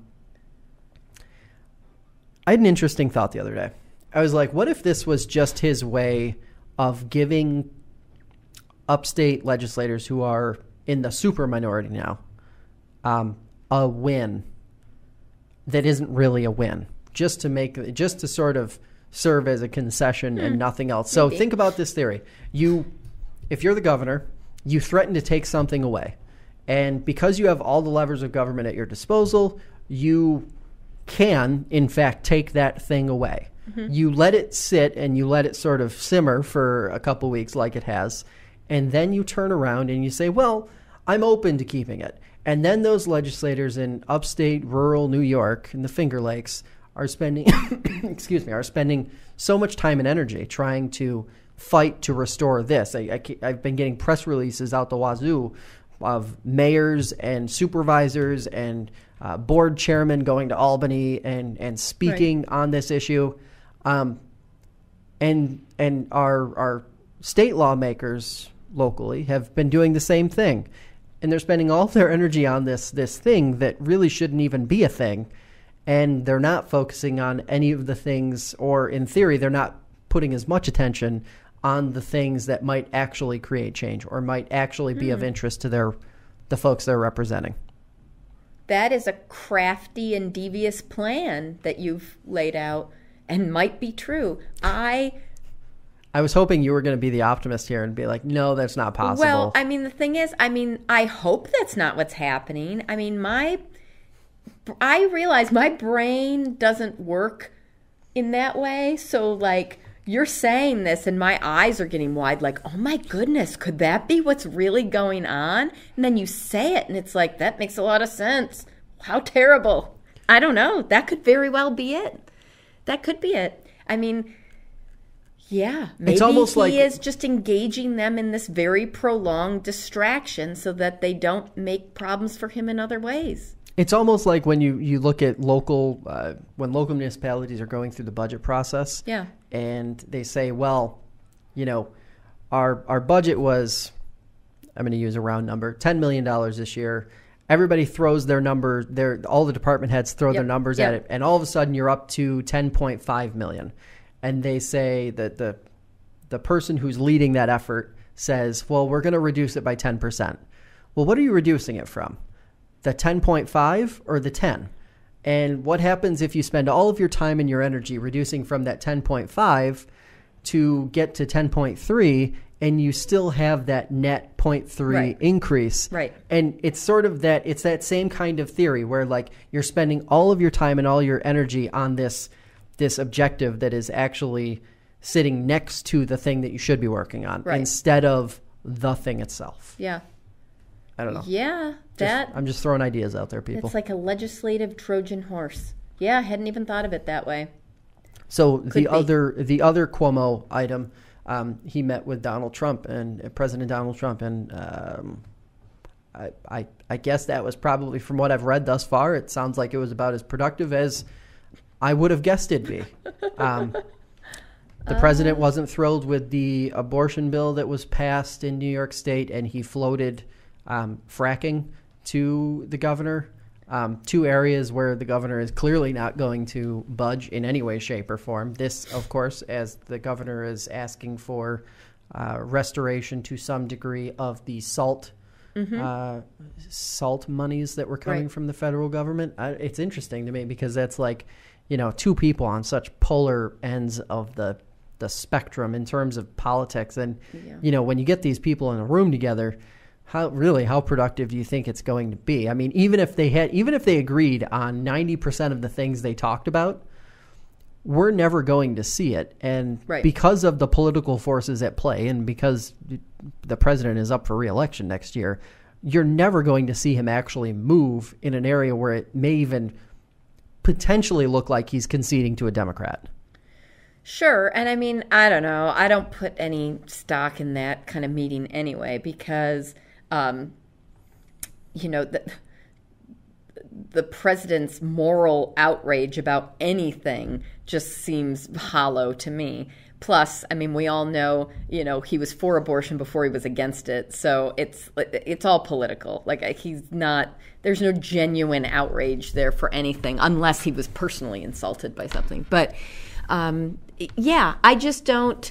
A: I had an interesting thought the other day. I was like, what if this was just his way of giving upstate legislators who are in the super minority now um, a win that isn't really a win, just to make, just to sort of serve as a concession mm. and nothing else. So
B: Maybe.
A: Think about this theory. You, if you're the governor, you threaten to take something away. And because you have all the levers of government at your disposal, you can, in fact, take that thing away. Mm-hmm. You let it sit and you let it sort of simmer for a couple weeks like it has. And then you turn around and you say, well, I'm open to keeping it. And then those legislators in upstate rural New York in the Finger Lakes are spending, excuse me, are spending so much time and energy trying to fight to restore this. I, I, I've been getting press releases out the wazoo of mayors and supervisors and uh, board chairman going to Albany and, and speaking right. on this issue. Um, and and our our state lawmakers locally have been doing the same thing. And they're spending all of their energy on this this thing that really shouldn't even be a thing. And they're not focusing on any of the things, or in theory, they're not putting as much attention on the things that might actually create change or might actually be mm. of interest to their the folks they're representing.
B: That is a crafty and devious plan that you've laid out and might be true. I
A: I was hoping you were going to be the optimist here and be like, no, that's not possible.
B: Well, I mean, the thing is, I mean, I hope that's not what's happening. I mean, my, I realize my brain doesn't work in that way. So, like, you're saying this and my eyes are getting wide, like, oh my goodness, could that be what's really going on? And then you say it and it's like, that makes a lot of sense. How terrible. I don't know. That could very well be it. That could be it. I mean, yeah, maybe
A: it's almost
B: he
A: like,
B: is just engaging them in this very prolonged distraction so that they don't make problems for him in other ways.
A: It's almost like when you, you look at local, uh, when local municipalities are going through the budget process,
B: yeah,
A: and they say, well, you know, our our budget was, I'm going to use a round number, ten million dollars this year. Everybody throws their number, their all the department heads throw yep. their numbers yep. at it, and all of a sudden you're up to ten point five million dollars. And they say that the the person who's leading that effort says, well, we're going to reduce it by ten percent. Well, what are you reducing it from? The ten point five or the ten? And what happens if you spend all of your time and your energy reducing from that ten point five to get to ten point three and you still have that net zero point three right. increase?
B: Right.
A: And it's sort of that, it's that same kind of theory where like you're spending all of your time and all your energy on this this objective that is actually sitting next to the thing that you should be working on
B: right.
A: instead of the thing itself.
B: Yeah.
A: I don't know.
B: Yeah.
A: Just,
B: that
A: I'm just throwing ideas out there, people.
B: It's like a legislative Trojan horse. Yeah, I hadn't even thought of it that way.
A: So
B: Could
A: the
B: be.
A: other the other Cuomo item, um, he met with Donald Trump and uh, President Donald Trump, and um, I, I I guess that was probably, from what I've read thus far, it sounds like it was about as productive as I would have guessed it'd be. Um, the president wasn't thrilled with the abortion bill that was passed in New York State, and he floated um, fracking to the governor. Um, two areas where the governor is clearly not going to budge in any way, shape, or form. This, of course, as the governor is asking for uh, restoration to some degree of the salt Mm-hmm. Uh, salt monies that were coming
B: right.
A: from the federal government. I, it's interesting to me because that's like, you know, two people on such polar ends of the the spectrum in terms of politics. And, yeah. you know, when you get these people in a room together, how really, how productive do you think it's going to be? I mean, even if they had, even if they agreed on ninety percent of the things they talked about, we're never going to see it. And
B: right.
A: because of the political forces at play and because the president is up for re-election next year, you're never going to see him actually move in an area where it may even potentially look like he's conceding to a Democrat.
B: Sure. And I mean, I don't know. I don't put any stock in that kind of meeting anyway, because, um, you know, the, the president's moral outrage about anything just seems hollow to me. Plus, I mean, we all know, you know, he was for abortion before he was against it. So it's it's all political. Like, he's not, there's no genuine outrage there for anything unless he was personally insulted by something. But, um, yeah, I just don't,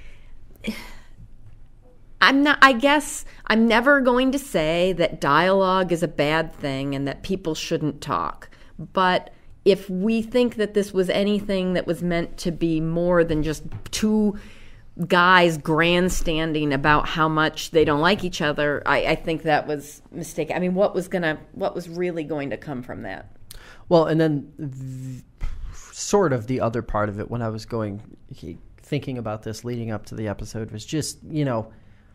B: I'm not, I guess I'm never going to say that dialogue is a bad thing and that people shouldn't talk. But if we think that this was anything that was meant to be more than just two guys grandstanding about how much they don't like each other, I, I think that was a mistake. I mean, what was gonna, what was really going to come from that?
A: Well, and then the, sort of the other part of it when I was going, thinking about this leading up to the episode was just, you know,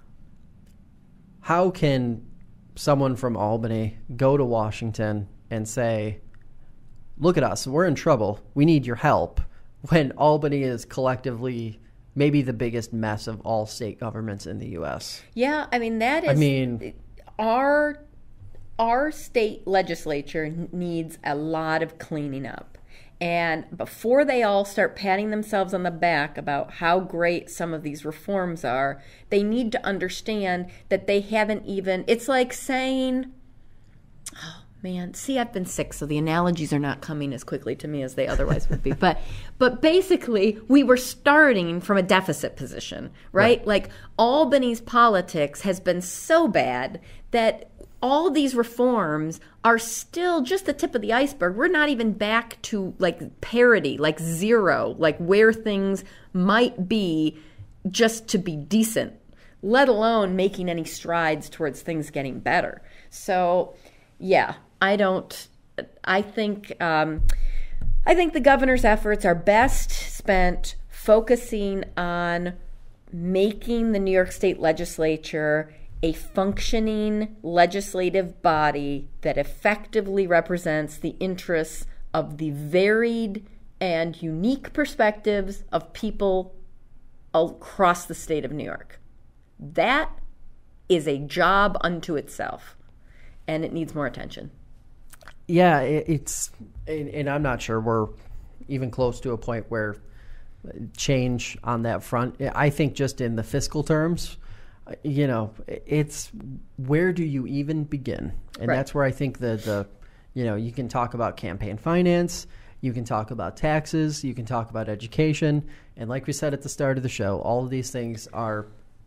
A: how can someone from Albany go to Washington and say, look at us, we're in trouble, we need your help, when Albany is collectively maybe the biggest mess of all state governments in the U S?
B: Yeah, I mean, that is...
A: I mean...
B: Our, our state legislature needs a lot of cleaning up. And before they all start patting themselves on the back about how great some of these reforms are, they need to understand that they haven't even, it's like saying, oh man, see, I've been sick, so the analogies are not coming as quickly to me as they otherwise would be. But but basically, we were starting from a deficit position, right? right? Like Albany's politics has been so bad that all these reforms are still just the tip of the iceberg. We're not even back to like parity, like zero, like where things might be just to be decent, let alone making any strides towards things getting better. So, yeah, I don't, I think, um, I think the governor's efforts are best spent focusing on making the New York State legislature a functioning legislative body that effectively represents the interests of the varied and unique perspectives of people across the state of New York. That is a job unto itself, and it needs more attention.
A: Yeah, it, it's, and, and I'm not sure we're even close to a point where change on that front. I think just in the fiscal terms, you know, it's where do you even begin? And right. that's where I think the, the, you know, you can talk about campaign finance, you can talk about taxes, you can talk about education. And like we said at the start of the show, all of these things are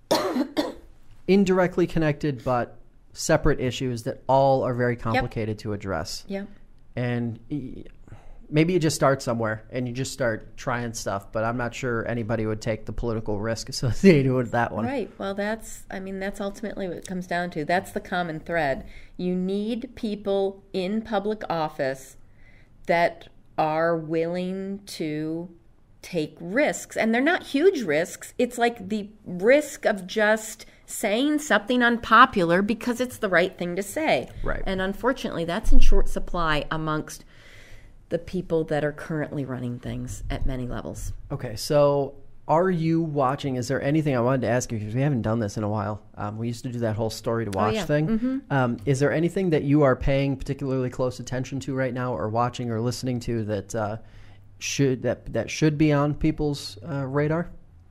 A: indirectly connected, but separate issues that all are very complicated yep. to address.
B: Yeah.
A: And maybe you just start somewhere and you just start trying stuff, but I'm not sure anybody would take the political risk associated with that one.
B: Right. Well, that's, I mean, that's ultimately what it comes down to. That's the common thread. You need people in public office that are willing to take risks. And they're not huge risks. It's like the risk of just saying something unpopular because it's the right thing to say.
A: Right.
B: And unfortunately, that's in short supply amongst the people that are currently running things at many levels.
A: Okay, so are you watching? Is there anything I wanted to ask you, because we haven't done this in a while. Um, we used to do that whole story to watch
B: oh, yeah.
A: thing.
B: Mm-hmm.
A: Um, is there anything that you are paying particularly close attention to right now, or watching or listening to that uh, should that that should be on people's uh, radar?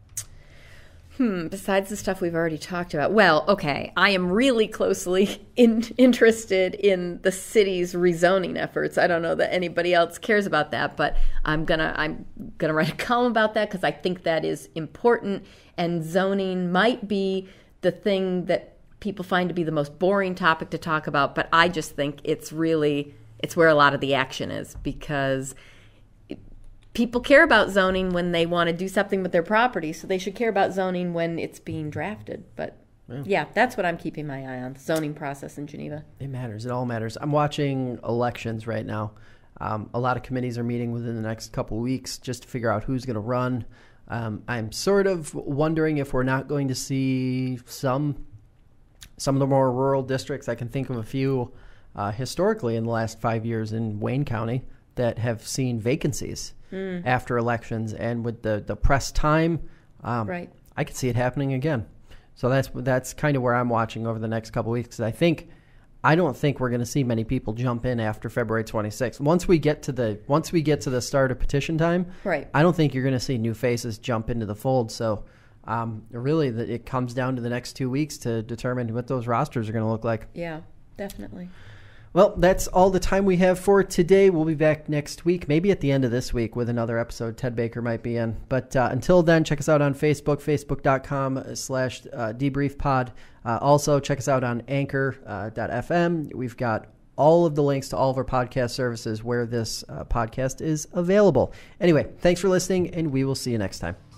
B: Hmm, besides the stuff we've already talked about. Well, okay, I am really closely in, interested in the city's rezoning efforts. I don't know that anybody else cares about that, but I'm gonna I'm gonna write a column about that because I think that is important, and zoning might be the thing that people find to be the most boring topic to talk about, but I just think it's really, it's where a lot of the action is, because people care about zoning when they want to do something with their property, so they should care about zoning when it's being drafted. But yeah, yeah that's what I'm keeping my eye on, the zoning process in Geneva.
A: It matters. It all matters. I'm watching elections right now. Um, a lot of committees are meeting within the next couple of weeks just to figure out who's going to run. Um, I'm sort of wondering if we're not going to see some some of the more rural districts. I can think of a few uh, historically in the last five years in Wayne County that have seen vacancies mm. after elections, and with the, the press time, um,
B: right.
A: I could see it happening again. So that's that's kind of where I'm watching over the next couple of weeks. I think I don't think we're going to see many people jump in after February twenty-sixth. Once we get to the once we get to the start of petition time,
B: right.
A: I don't think you're going to see new faces jump into the fold. So um, really, the, it comes down to the next two weeks to determine what those rosters are going to look like.
B: Yeah, definitely.
A: Well, that's all the time we have for today. We'll be back next week, maybe at the end of this week with another episode. Ted Baker might be in. But uh, until then, check us out on Facebook, facebook.com slash debriefpod. Uh, also, check us out on anchor dot f m. We've got all of the links to all of our podcast services where this uh, podcast is available. Anyway, thanks for listening, and we will see you next time.